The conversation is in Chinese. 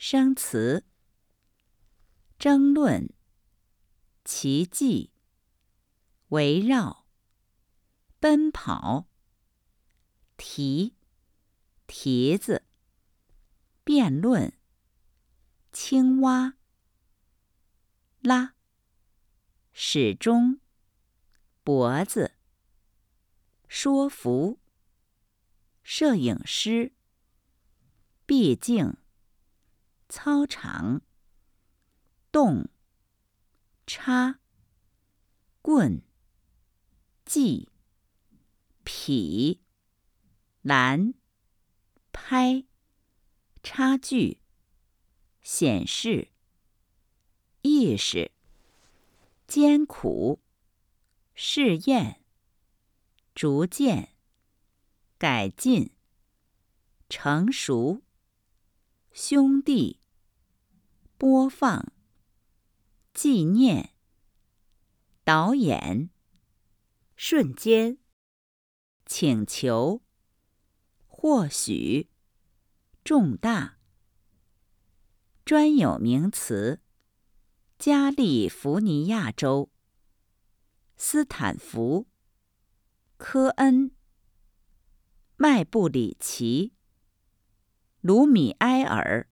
生词：争论、奇迹、围绕、奔跑、题、蹄子、辩论、青蛙、拉、始终、脖子、说服、摄影师、毕竟、操场、动、插、棍、系、匹、拦、拍、差距、显示、意识、艰苦、试验、逐渐、改进、成熟、兄弟、播放、纪念、导演、瞬间、请求、或许、重大、专有名词：加利福尼亚州、斯坦福、科恩、麦布里奇、卢米埃尔、